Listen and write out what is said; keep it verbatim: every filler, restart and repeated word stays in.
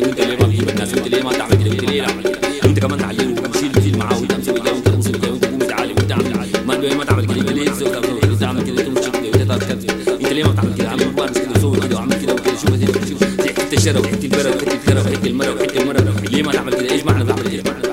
وانت ليه ما بتجيب الناس، وانت ليه ما تعمل كده، وانت ليه تعمل كده، انت كمان تعلمه وشيل شيل معاه وانت مسوي كده وانت مسوي كده وانت قوم تعلم وانت عامل ما ليه ما تعمل كده، انت ليه تسوي كده وانت تعمل كده تمشي كده وانت كذا، انت ليه ما بتعمل كده، عامل بارس كده وسوي كده وعمل كده وكده، شوف شوف حته الشرى وحته البرد وحته الكرة وحته المرة وحته المرة، ليه ما تعمل كده، ايش معنى بعمل كده؟